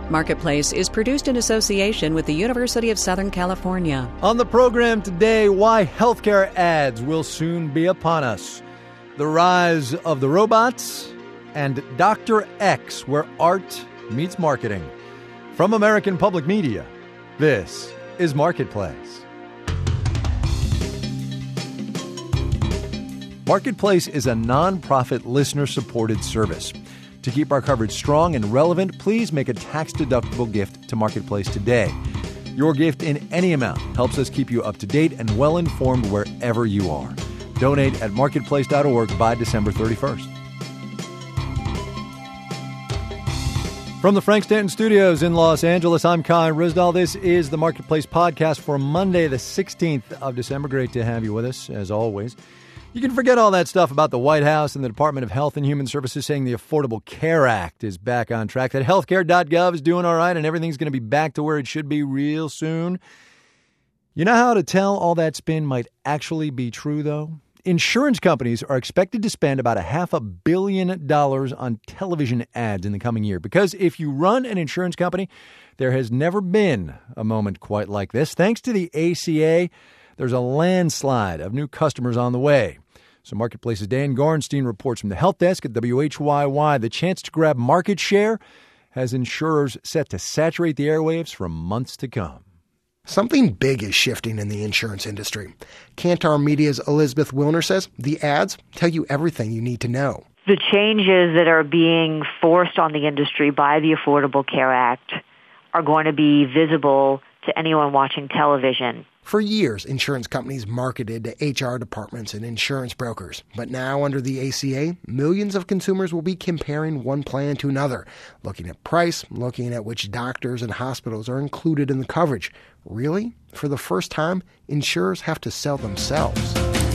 Marketplace is produced in association with the University of Southern California. On the program today, why healthcare ads will soon be upon us, the rise of the robots, and Dr. X, where art meets marketing. From American Public Media, this is Marketplace. Marketplace is a nonprofit listener-supported service. To keep our coverage strong and relevant, please make a tax-deductible gift to Marketplace today. Your gift in any amount helps us keep you up to date and well-informed wherever you are. Donate at marketplace.org by December 31st. From the Frank Stanton Studios in Los Angeles, I'm Kai Ryssdal. This is the Marketplace podcast for Monday, the 16th of December. Great to have you with us, as always. You can forget all that stuff about the White House and the Department of Health and Human Services saying the Affordable Care Act is back on track, that healthcare.gov is doing all right and everything's going to be back to where it should be real soon. You know how to tell all that spin might actually be true, though? Insurance companies are expected to spend about $500 million on television ads in the coming year. Because if you run an insurance company, there has never been a moment quite like this. Thanks to the ACA, there's a landslide of new customers on the way. So Marketplace's Dan Gorenstein reports from the help desk at WHYY. The chance to grab market share has insurers set to saturate the airwaves for months to come. Something big is shifting in the insurance industry. Kantar Media's Elizabeth Wilner says the ads tell you everything you need to know. The changes that are being forced on the industry by the Affordable Care Act are going to be visible to anyone watching television. For years, insurance companies marketed to HR departments and insurance brokers. But now, under the ACA, millions of consumers will be comparing one plan to another, looking at price, looking at which doctors and hospitals are included in the coverage. Really? For the first time, insurers have to sell themselves.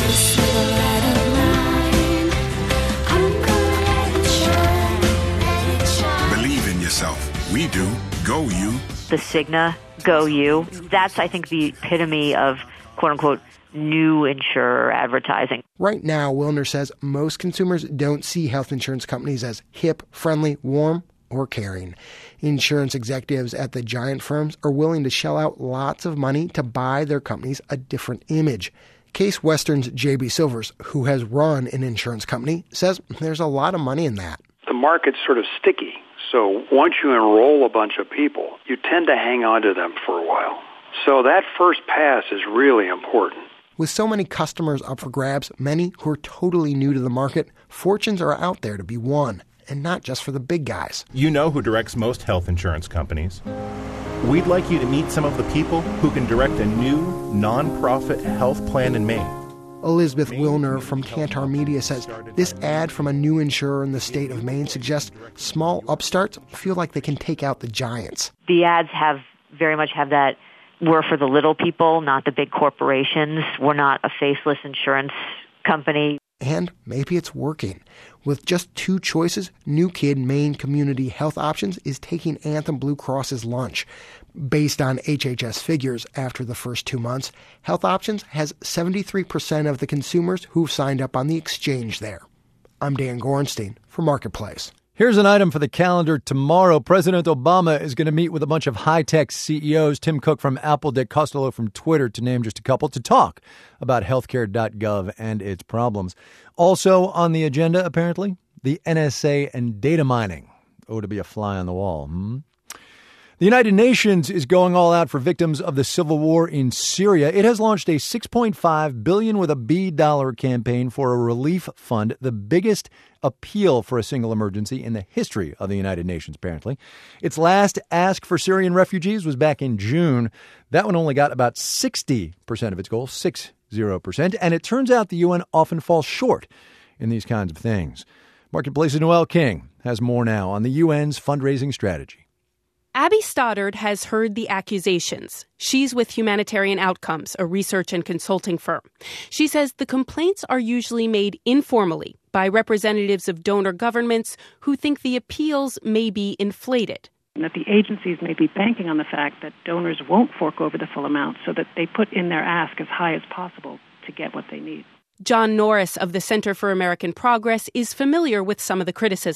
Believe in yourself. We do. Go you. The Cigna, Go You. That's, I think, the epitome of, quote-unquote, new insurer advertising. Right now, Wilner says most consumers don't see health insurance companies as hip, friendly, warm, or caring. Insurance executives at the giant firms are willing to shell out lots of money to buy their companies a different image. Case Western's J.B. Silvers, who has run an insurance company, says there's a lot of money in that. The market's sort of sticky. So once you enroll a bunch of people, you tend to hang on to them for a while. So that first pass is really important. With so many customers up for grabs, many who are totally new to the market, fortunes are out there to be won, and not just for the big guys. You know who directs most health insurance companies. We'd like you to meet some of the people who can direct a new, nonprofit health plan in Maine. Elizabeth Wilner from Kantar Media says this ad from a new insurer in the state of Maine suggests small upstarts feel like they can take out the giants. The ads very much have that, we're for the little people, not the big corporations. We're not a faceless insurance company. And maybe it's working. With just two choices, New Kid Maine Community Health Options is taking Anthem Blue Cross's lunch. Based on HHS figures after the first 2 months, Health Options has 73% of the consumers who've signed up on the exchange there. I'm Dan Gorenstein for Marketplace. Here's an item for the calendar tomorrow. President Obama is going to meet with a bunch of high-tech CEOs, Tim Cook from Apple, Dick Costello from Twitter, to name just a couple, to talk about healthcare.gov and its problems. Also on the agenda, apparently, the NSA and data mining. Oh, to be a fly on the wall. The United Nations is going all out for victims of the civil war in Syria. It has launched a $6.5 billion with a B dollar campaign for a relief fund, the biggest appeal for a single emergency in the history of the United Nations, apparently. Its last ask for Syrian refugees was back in June. That one only got about 60% of its goal, 60%. And it turns out the UN often falls short in these kinds of things. Marketplace's Noel King has more now on the UN's fundraising strategy. Abby Stoddard has heard the accusations. She's with Humanitarian Outcomes, a research and consulting firm. She says the complaints are usually made informally by representatives of donor governments who think the appeals may be inflated. And that the agencies may be banking on the fact that donors won't fork over the full amount so that they put in their ask as high as possible to get what they need. John Norris of the Center for American Progress is familiar with some of the criticism.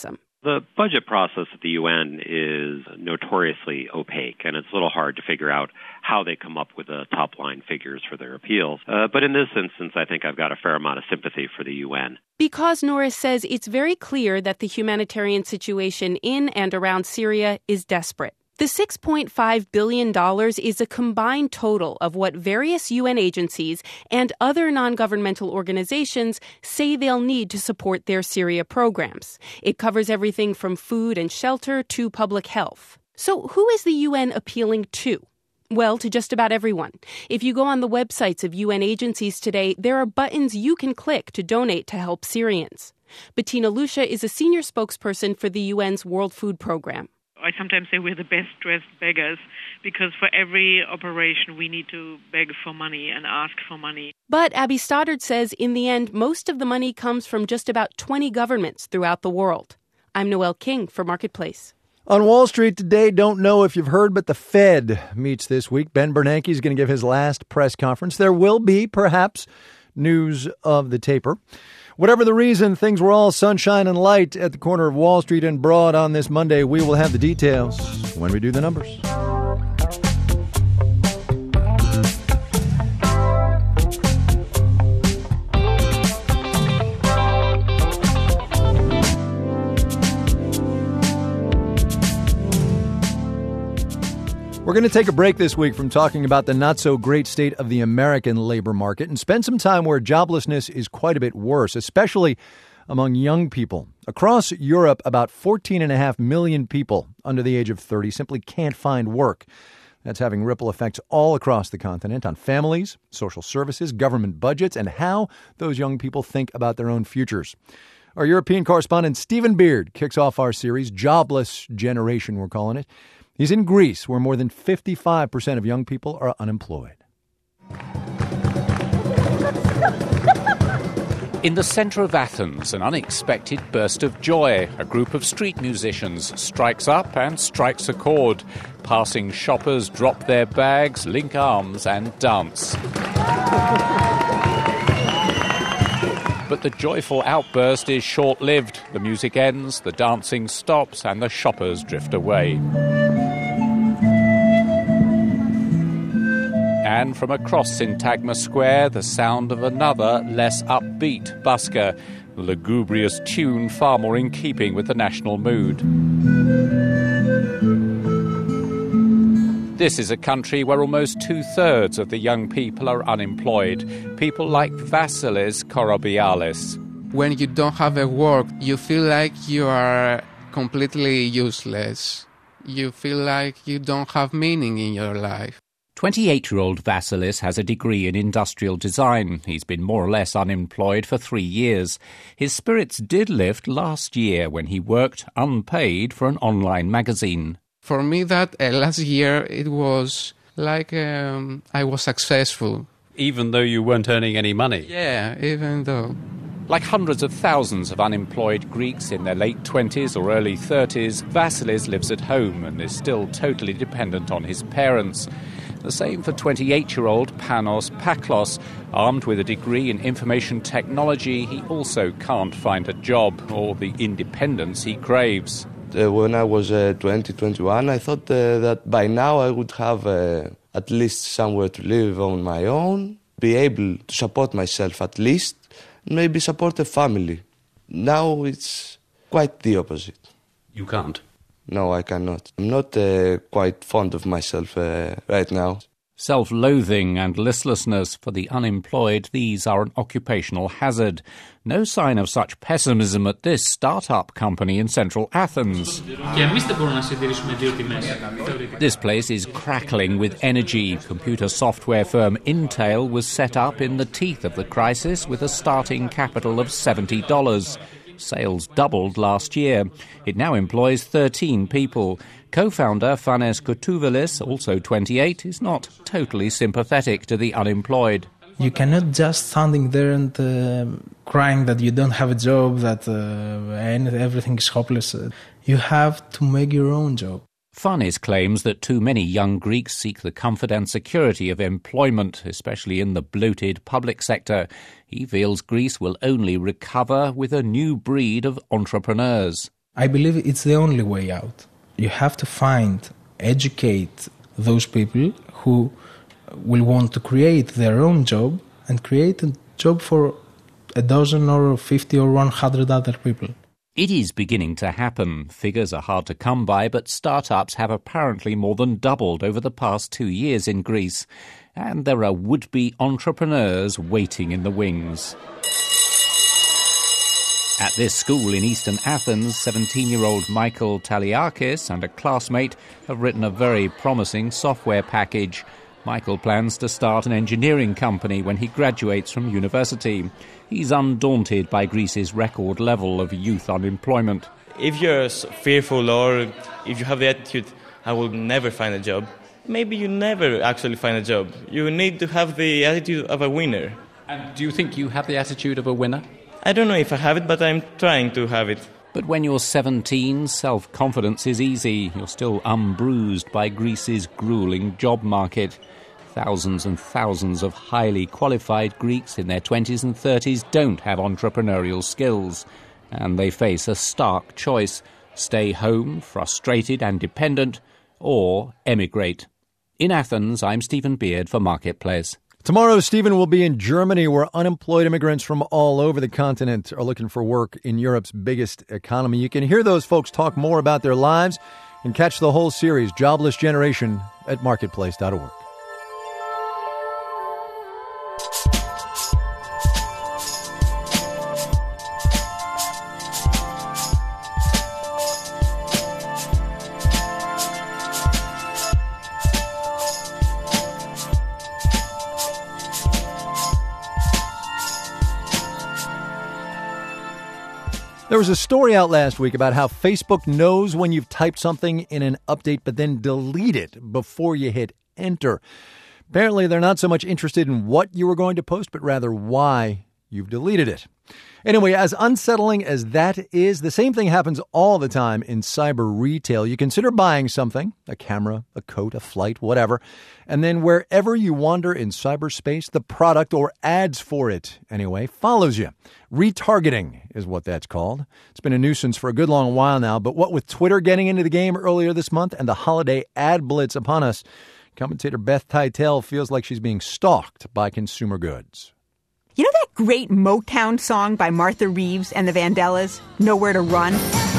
The budget process at the UN is notoriously opaque, and it's a little hard to figure out how they come up with the top-line figures for their appeals. But in this instance, I think I've got a fair amount of sympathy for the UN. Because Norris says it's very clear that the humanitarian situation in and around Syria is desperate. The $6.5 billion is a combined total of what various UN agencies and other non-governmental organizations say they'll need to support their Syria programs. It covers everything from food and shelter to public health. So who is the UN appealing to? Well, to just about everyone. If you go on the websites of UN agencies today, there are buttons you can click to donate to help Syrians. Bettina Lucia is a senior spokesperson for the UN's World Food Program. I sometimes say we're the best-dressed beggars because for every operation we need to beg for money and ask for money. But Abby Stoddard says in the end, most of the money comes from just about 20 governments throughout the world. I'm Noelle King for Marketplace. On Wall Street today, don't know if you've heard, but the Fed meets this week. Ben Bernanke is going to give his last press conference. There will be, perhaps, news of the taper. Whatever the reason, things were all sunshine and light at the corner of Wall Street and Broad on this Monday. We will have the details when we do the numbers. We're going to take a break this week from talking about the not-so-great state of the American labor market and spend some time where joblessness is quite a bit worse, especially among young people. Across Europe, about 14.5 million people under the age of 30 simply can't find work. That's having ripple effects all across the continent on families, social services, government budgets, and how those young people think about their own futures. Our European correspondent Stephen Beard kicks off our series, Jobless Generation, we're calling it. He's in Greece, where more than 55% of young people are unemployed. In the centre of Athens, an unexpected burst of joy. A group of street musicians strikes up and strikes a chord. Passing shoppers drop their bags, link arms and dance. But the joyful outburst is short-lived. The music ends, the dancing stops, and the shoppers drift away. And from across Syntagma Square, the sound of another, less upbeat busker, the lugubrious tune far more in keeping with the national mood. This is a country where almost 2/3 of the young people are unemployed. People like Vasilis Korobialis. When you don't have a work, you feel like you are completely useless. You feel like you don't have meaning in your life. 28-year-old Vasilis has a degree in industrial design. He's been more or less unemployed for 3 years. His spirits did lift last year when he worked unpaid for an online magazine. For me, that last year, it was like I was successful. Even though you weren't earning any money? Yeah, even though. Like hundreds of thousands of unemployed Greeks in their late 20s or early 30s, Vasilis lives at home and is still totally dependent on his parents. The same for 28-year-old Panos Paklos. Armed with a degree in information technology, he also can't find a job or the independence he craves. When I was 21, I thought that by now I would have at least somewhere to live on my own, be able to support myself at least, maybe support a family. Now it's quite the opposite. You can't? No, I cannot. I'm not quite fond of myself right now. Self-loathing and listlessness for the unemployed, these are an occupational hazard. No sign of such pessimism at this start-up company in central Athens. This place is crackling with energy. Computer software firm Intel was set up in the teeth of the crisis with a starting capital of $70. Sales doubled last year. It now employs 13 people. Co-founder Fanes Kotouvelis, also 28, is not totally sympathetic to the unemployed. You cannot just standing there and crying that you don't have a job, that everything is hopeless. You have to make your own job. Fanes claims that too many young Greeks seek the comfort and security of employment, especially in the bloated public sector. He feels Greece will only recover with a new breed of entrepreneurs. I believe it's the only way out. You have to educate those people who will want to create their own job and create a job for a dozen or 50 or 100 other people. It is beginning to happen. Figures are hard to come by, but startups have apparently more than doubled over the past 2 years in Greece. And there are would-be entrepreneurs waiting in the wings. At this school in eastern Athens, 17-year-old Michael Taliakis and a classmate have written a very promising software package. Michael plans to start an engineering company when he graduates from university. He's undaunted by Greece's record level of youth unemployment. If you're fearful or if you have the attitude, I will never find a job, maybe you never actually find a job. You need to have the attitude of a winner. And do you think you have the attitude of a winner? I don't know if I have it, but I'm trying to have it. But when you're 17, self-confidence is easy. You're still unbruised by Greece's grueling job market. Thousands and thousands of highly qualified Greeks in their 20s and 30s don't have entrepreneurial skills. And they face a stark choice: stay home, frustrated and dependent, or emigrate. In Athens, I'm Stephen Beard for Marketplace. Tomorrow, Stephen will be in Germany, where unemployed immigrants from all over the continent are looking for work in Europe's biggest economy. You can hear those folks talk more about their lives and catch the whole series, Jobless Generation, at marketplace.org. There was a story out last week about how Facebook knows when you've typed something in an update, but then delete it before you hit enter. Apparently, they're not so much interested in what you were going to post, but rather why you've deleted it. Anyway, as unsettling as that is, the same thing happens all the time in cyber retail. You consider buying something, a camera, a coat, a flight, whatever, and then wherever you wander in cyberspace, the product, or ads for it anyway, follows you. Retargeting is what that's called. It's been a nuisance for a good long while now, but what with Twitter getting into the game earlier this month and the holiday ad blitz upon us, commentator Beth Titel feels like she's being stalked by consumer goods. You know that great Motown song by Martha Reeves and the Vandellas, Nowhere to Run?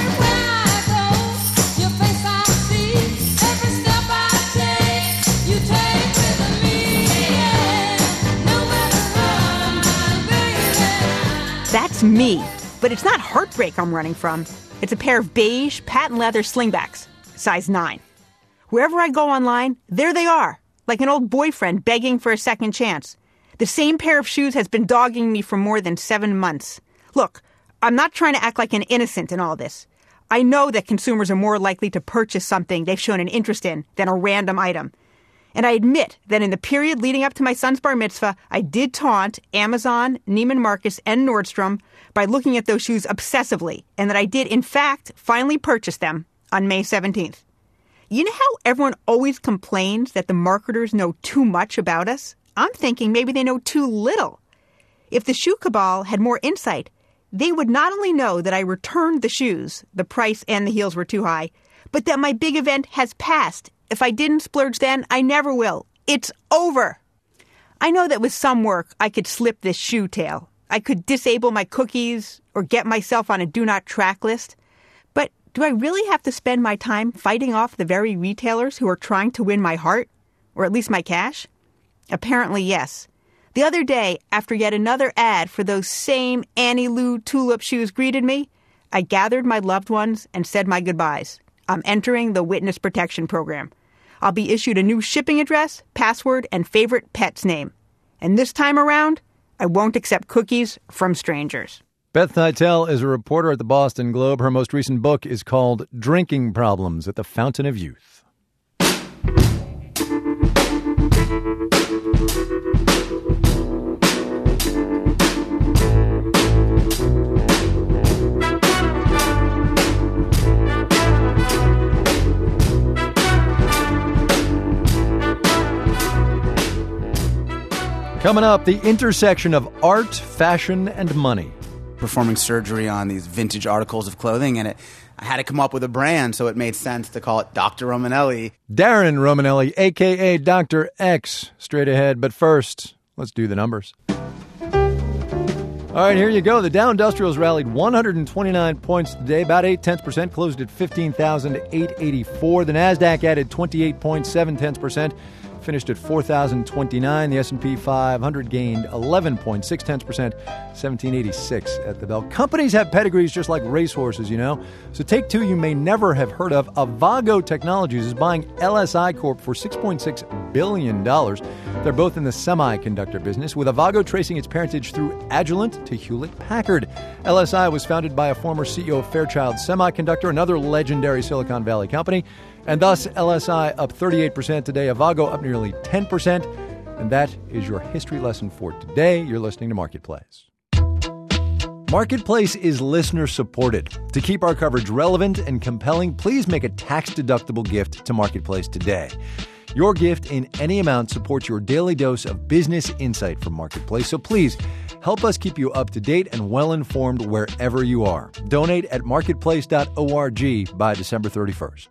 That's me, but it's not heartbreak I'm running from. It's a pair of beige patent leather slingbacks, size 9. Wherever I go online, there they are, like an old boyfriend begging for a second chance. The same pair of shoes has been dogging me for more than 7 months. Look, I'm not trying to act like an innocent in all this. I know that consumers are more likely to purchase something they've shown an interest in than a random item. And I admit that in the period leading up to my son's bar mitzvah, I did taunt Amazon, Neiman Marcus, and Nordstrom by looking at those shoes obsessively, and that I did, in fact, finally purchase them on May 17th. You know how everyone always complains that the marketers know too much about us? I'm thinking maybe they know too little. If the shoe cabal had more insight, they would not only know that I returned the shoes, the price and the heels were too high, but that my big event has passed. If I didn't splurge then, I never will. It's over. I know that with some work, I could slip this shoe tail. I could disable my cookies or get myself on a do not track list. But do I really have to spend my time fighting off the very retailers who are trying to win my heart? Or at least my cash? Apparently, yes. The other day, after yet another ad for those same Annie Lou tulip shoes greeted me, I gathered my loved ones and said my goodbyes. I'm entering the Witness Protection Program. I'll be issued a new shipping address, password, and favorite pet's name. And this time around, I won't accept cookies from strangers. Beth Titel is a reporter at the Boston Globe. Her most recent book is called Drinking Problems at the Fountain of Youth. Coming up, the intersection of art, fashion, and money. Performing surgery on these vintage articles of clothing, and I had to come up with a brand, so it made sense to call it Dr. Romanelli. Darren Romanelli, a.k.a. Dr. X. Straight ahead, but first, let's do the numbers. All right, here you go. The Dow Industrials rallied 129 points today, about 0.8%, closed at 15,884. The Nasdaq added 28.7%, finished at 4,029. The S&P 500 gained 11.6%, 1786 at the bell. Companies have pedigrees just like racehorses, you know. So take two you may never have heard of. Avago Technologies is buying LSI Corp for $6.6 billion. They're both in the semiconductor business, with Avago tracing its parentage through Agilent to Hewlett-Packard. LSI was founded by a former CEO of Fairchild Semiconductor, another legendary Silicon Valley company. And thus, LSI up 38% today, Avago up nearly 10%. And that is your history lesson for today. You're listening to Marketplace. Marketplace is listener-supported. To keep our coverage relevant and compelling, please make a tax-deductible gift to Marketplace today. Your gift in any amount supports your daily dose of business insight from Marketplace. So please, help us keep you up to date and well-informed wherever you are. Donate at marketplace.org by December 31st.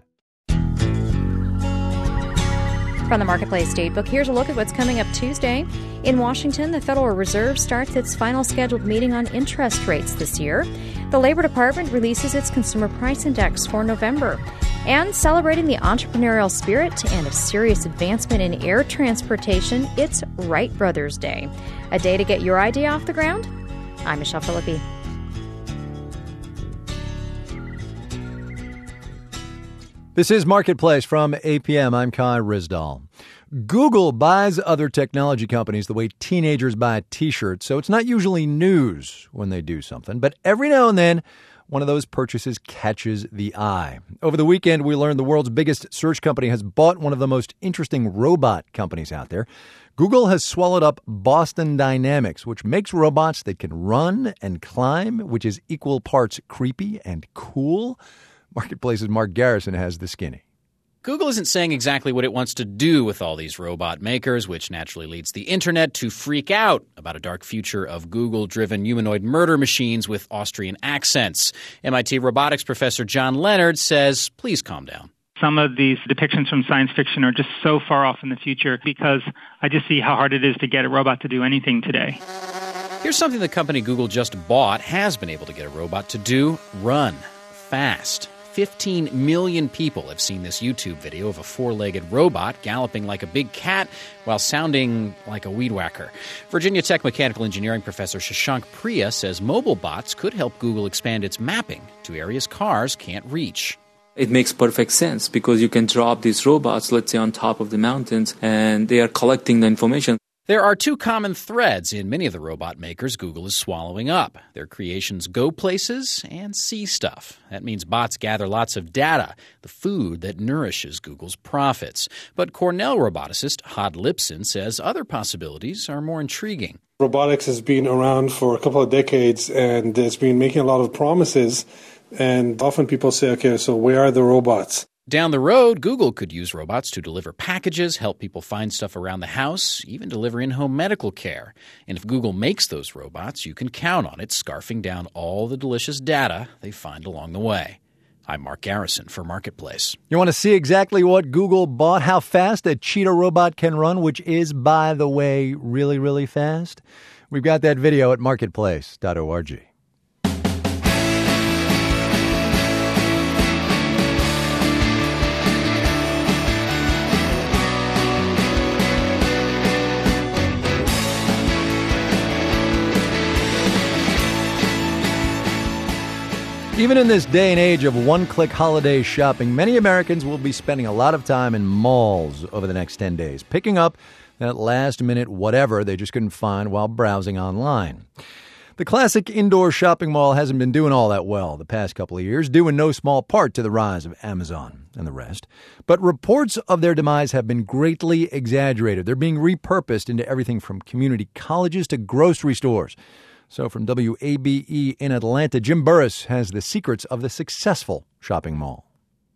From the Marketplace Datebook, here's a look at what's coming up Tuesday. In Washington, the Federal Reserve starts its final scheduled meeting on interest rates this year. The Labor Department releases its Consumer Price Index for November. And celebrating the entrepreneurial spirit and a serious advancement in air transportation, it's Wright Brothers Day. A day to get your idea off the ground? I'm Michelle Philippi. This is Marketplace from APM. I'm Kai Ryssdal. Google buys other technology companies the way teenagers buy T-shirts, so it's not usually news when they do something. But every now and then, one of those purchases catches the eye. Over the weekend, we learned the world's biggest search company has bought one of the most interesting robot companies out there. Google has swallowed up Boston Dynamics, which makes robots that can run and climb, which is equal parts creepy and cool. Marketplace's Mark Garrison has the skinny. Google isn't saying exactly what it wants to do with all these robot makers, which naturally leads the internet to freak out about a dark future of Google-driven humanoid murder machines with Austrian accents. MIT robotics professor John Leonard says, please calm down. Some of these depictions from science fiction are just so far off in the future because I just see how hard it is to get a robot to do anything today. Here's something the company Google just bought has been able to get a robot to do: run fast. 15 million people have seen this YouTube video of a four-legged robot galloping like a big cat while sounding like a weed whacker. Virginia Tech mechanical engineering professor Shashank Priya says mobile bots could help Google expand its mapping to areas cars can't reach. It makes perfect sense because you can drop these robots, let's say, on top of the mountains, and they are collecting the information. There are two common threads in many of the robot makers Google is swallowing up. Their creations go places and see stuff. That means bots gather lots of data, the food that nourishes Google's profits. But Cornell roboticist Hod Lipson says other possibilities are more intriguing. Robotics has been around for a couple of decades, and it's been making a lot of promises. And often people say, okay, so where are the robots? Down the road, Google could use robots to deliver packages, help people find stuff around the house, even deliver in-home medical care. And if Google makes those robots, you can count on it scarfing down all the delicious data they find along the way. I'm Mark Garrison for Marketplace. You want to see exactly what Google bought, how fast a cheetah robot can run, which is, by the way, really, really fast? We've got that video at marketplace.org. Even in this day and age of one-click holiday shopping, many Americans will be spending a lot of time in malls over the next 10 days, picking up that last-minute whatever they just couldn't find while browsing online. The classic indoor shopping mall hasn't been doing all that well the past couple of years, due in no small part to the rise of Amazon and the rest. But reports of their demise have been greatly exaggerated. They're being repurposed into everything from community colleges to grocery stores. So from WABE in Atlanta, Jim Burris has the secrets of the successful shopping mall.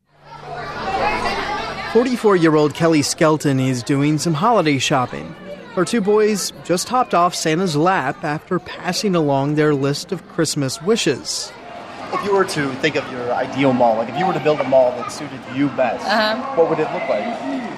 44-year-old Kelly Skelton is doing some holiday shopping. Her two boys just hopped off Santa's lap after passing along their list of Christmas wishes. If you were to think of your ideal mall, like if you were to build a mall that suited you best, what would it look like?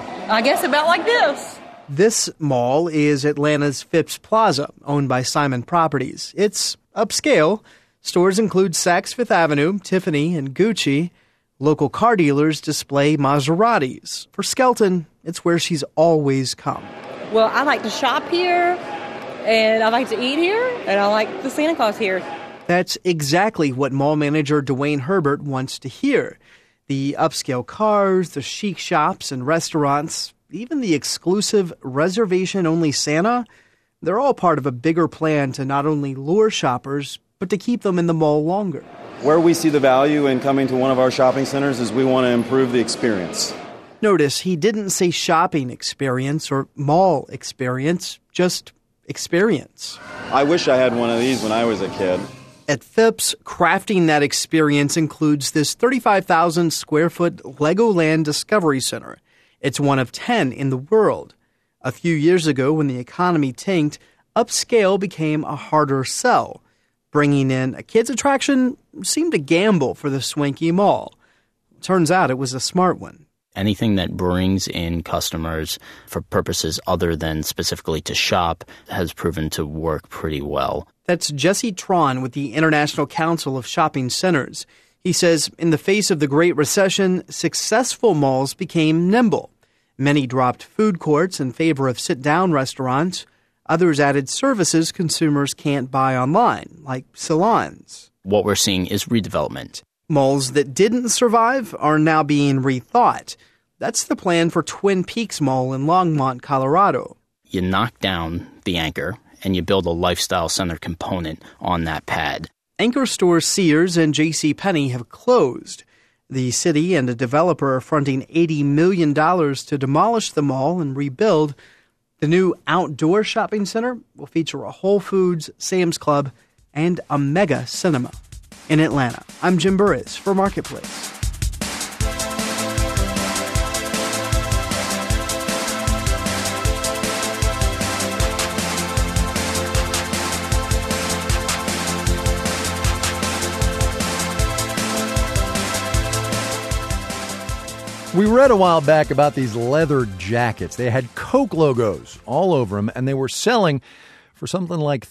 I guess about like this. This mall is Atlanta's Phipps Plaza, owned by Simon Properties. It's upscale. Stores include Saks Fifth Avenue, Tiffany, and Gucci. Local car dealers display Maseratis. For Skelton, it's where she's always come. Well, I like to shop here, and I like to eat here, and I like the Santa Claus here. That's exactly what mall manager Dwayne Herbert wants to hear. The upscale cars, the chic shops and restaurants, even the exclusive reservation-only Santa, they're all part of a bigger plan to not only lure shoppers, but to keep them in the mall longer. Where we see the value in coming to one of our shopping centers is we want to improve the experience. Notice he didn't say shopping experience or mall experience, just experience. I wish I had one of these when I was a kid. At Phipps, crafting that experience includes this 35,000 square foot Legoland Discovery Center. It's one of 10 in the world. A few years ago, when the economy tanked, upscale became a harder sell. Bringing in a kids' attraction seemed a gamble for the swanky mall. Turns out it was a smart one. Anything that brings in customers for purposes other than specifically to shop has proven to work pretty well. That's Jesse Tron with the International Council of Shopping Centers. He says in the face of the Great Recession, successful malls became nimble. Many dropped food courts in favor of sit-down restaurants. Others added services consumers can't buy online, like salons. What we're seeing is redevelopment. Malls that didn't survive are now being rethought. That's the plan for Twin Peaks Mall in Longmont, Colorado. You knock down the anchor and you build a lifestyle center component on that pad. Anchor stores Sears and JCPenney have closed. The city and a developer are fronting $80 million to demolish the mall and rebuild. The new outdoor shopping center will feature a Whole Foods, Sam's Club, and a mega cinema. In Atlanta, I'm Jim Burris for Marketplace. We read a while back about these leather jackets. They had Coke logos all over them, and they were selling for something like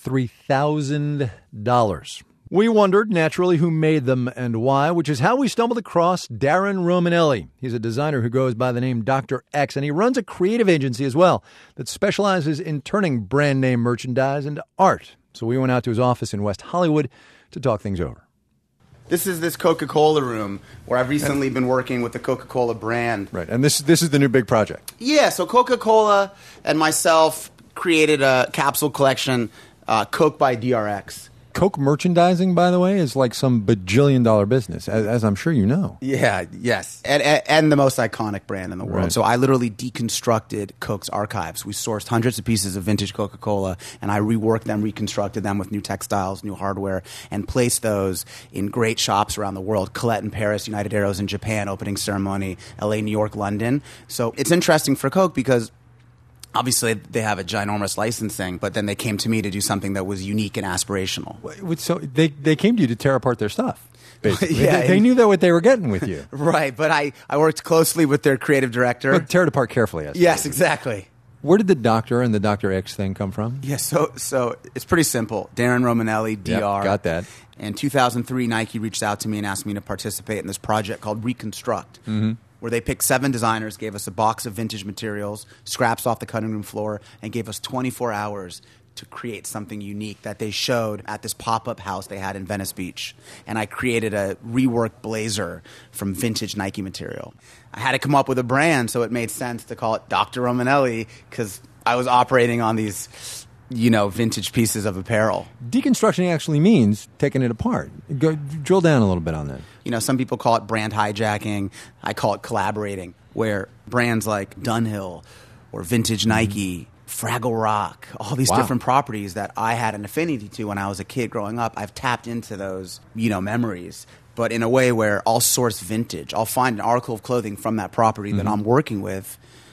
$3,000. We wondered, naturally, who made them and why, which is how we stumbled across Darren Romanelli. He's a designer who goes by the name Dr. X, and he runs a creative agency as well that specializes in turning brand name merchandise into art. So we went out to his office in West Hollywood to talk things over. This is this Coca-Cola room where I've recently been working with the Coca-Cola brand. Right, and this is the new big project. Yeah, so Coca-Cola and myself created a capsule collection, Coke by DRX. Coke merchandising, by the way, is like some bajillion-dollar business, as I'm sure you know. Yeah, yes. And the most iconic brand in the world. Right. So I literally deconstructed Coke's archives. We sourced hundreds of pieces of vintage Coca-Cola, and I reworked them, reconstructed them with new textiles, new hardware, and placed those in great shops around the world. Colette in Paris, United Arrows in Japan, opening ceremony, LA, New York, London. So it's interesting for Coke because obviously they have a ginormous licensing, but then they came to me to do something that was unique and aspirational. So they came to you to tear apart their stuff, basically. Yeah, they knew that what they were getting with you. Right, but I worked closely with their creative director. But tear it apart carefully. Yes, exactly. Where did the Doctor and the Dr. X thing come from? Yeah, so it's pretty simple. Darren Romanelli, DR. Yep, got that. In 2003, Nike reached out to me and asked me to participate in this project called Reconstruct, where they picked 7 designers, gave us a box of vintage materials, scraps off the cutting room floor, and gave us 24 hours to create something unique that they showed at this pop-up house they had in Venice Beach. And I created a reworked blazer from vintage Nike material. I had to come up with a brand, so it made sense to call it Dr. Romanelli because I was operating on these, vintage pieces of apparel. Deconstruction actually means taking it apart. Drill down a little bit on that. Some people call it brand hijacking. I call it collaborating, where brands like Dunhill or Vintage Nike, Fraggle Rock, all these different properties that I had an affinity to when I was a kid growing up, I've tapped into those, memories. But in a way where I'll source vintage. I'll find an article of clothing from that property that I'm working with,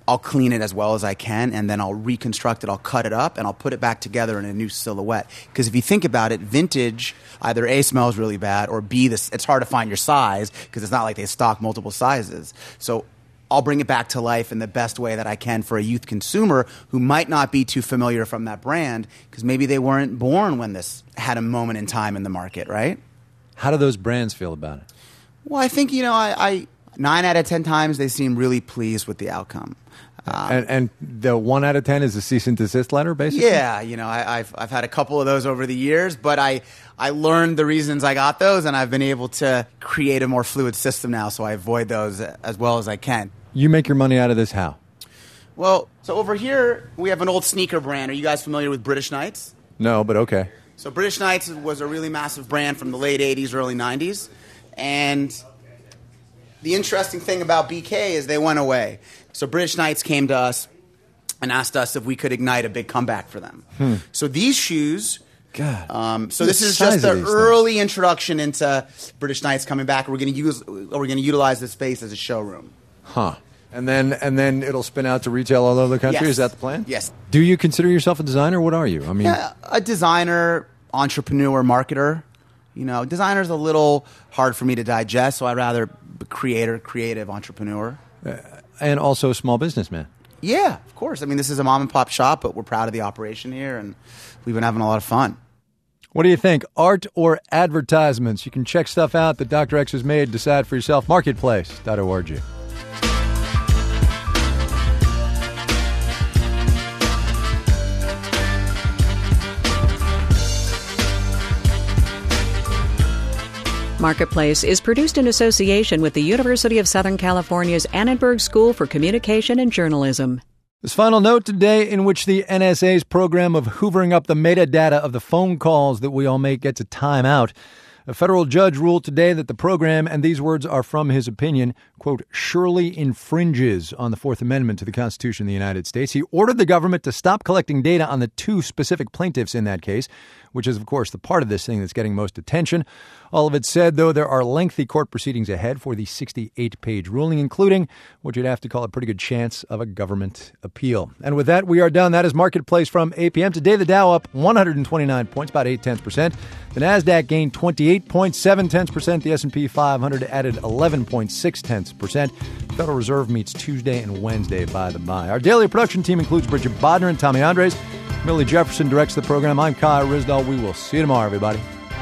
I'll clean it as well as I can, and then I'll reconstruct it, I'll cut it up, and I'll put it back together in a new silhouette. Because if you think about it, vintage, either A, smells really bad, or B, it's hard to find your size, because it's not like they stock multiple sizes. So I'll bring it back to life in the best way that I can for a youth consumer who might not be too familiar from that brand, because maybe they weren't born when this had a moment in time in the market, right? How do those brands feel about it? Well, I think, I 9 out of 10 times they seem really pleased with the outcome. And the 1 out of 10 is a cease and desist letter, basically? Yeah, I've had a couple of those over the years, but I learned the reasons I got those, and I've been able to create a more fluid system now, so I avoid those as well as I can. You make your money out of this how? Well, so over here we have an old sneaker brand. Are you guys familiar with British Knights? No, but okay. So British Knights was a really massive brand from the late 80s, early 90s, and the interesting thing about BK is they went away. So British Knights came to us and asked us if we could ignite a big comeback for them. So these shoes, so this is just the early introduction into British Knights coming back. We're going to utilize this space as a showroom. Huh. And then it'll spin out to retail all over the country? Yes. Is that the plan? Yes. Do you consider yourself a designer? What are you? I mean, a designer, entrepreneur, marketer. Designer's a little hard for me to digest, so I'd rather be creative entrepreneur. And also a small businessman. Yeah, of course. I mean, this is a mom and pop shop, but we're proud of the operation here, and we've been having a lot of fun. What do you think? Art or advertisements? You can check stuff out that Dr. X has made. Decide for yourself. Marketplace.org. Marketplace is produced in association with the University of Southern California's Annenberg School for Communication and Journalism. This final note today, in which the NSA's program of hoovering up the metadata of the phone calls that we all make gets a time out. A federal judge ruled today that the program, and these words are from his opinion, quote, surely infringes on the Fourth Amendment to the Constitution of the United States. He ordered the government to stop collecting data on the two specific plaintiffs in that case, which is, of course, the part of this thing that's getting most attention. All of it said, though, there are lengthy court proceedings ahead for the 68-page ruling, including what you'd have to call a pretty good chance of a government appeal. And with that, we are done. That is Marketplace from 8 p.m. Today, the Dow up 129 points, about 0.8%. The NASDAQ gained 28.7%. The S&P 500 added 11.6%. The Federal Reserve meets Tuesday and Wednesday, by the by. Our daily production team includes Bridget Bodner and Tommy Andres. Millie Jefferson directs the program. I'm Kai Ryssdal. We will see you tomorrow, everybody.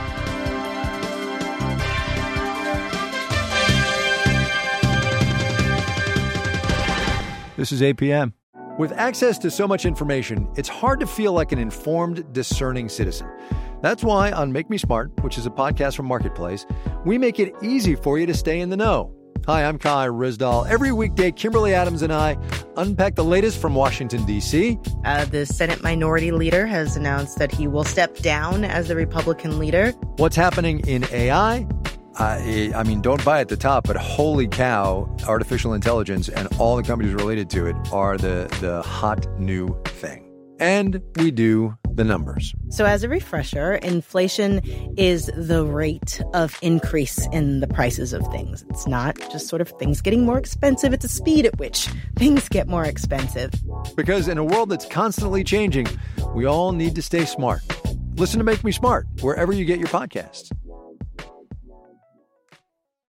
This is 8 p.m. With access to so much information, it's hard to feel like an informed, discerning citizen. That's why on Make Me Smart, which is a podcast from Marketplace, we make it easy for you to stay in the know. Hi, I'm Kai Ryssdal. Every weekday, Kimberly Adams and I unpack the latest from Washington, D.C. The Senate Minority Leader has announced that he will step down as the Republican leader. What's happening in AI? I mean, don't buy at the top, but holy cow, artificial intelligence and all the companies related to it are the hot new thing. And we do the numbers. So as a refresher, inflation is the rate of increase in the prices of things. It's not just sort of things getting more expensive. It's the speed at which things get more expensive. Because in a world that's constantly changing, we all need to stay smart. Listen to Make Me Smart wherever you get your podcasts.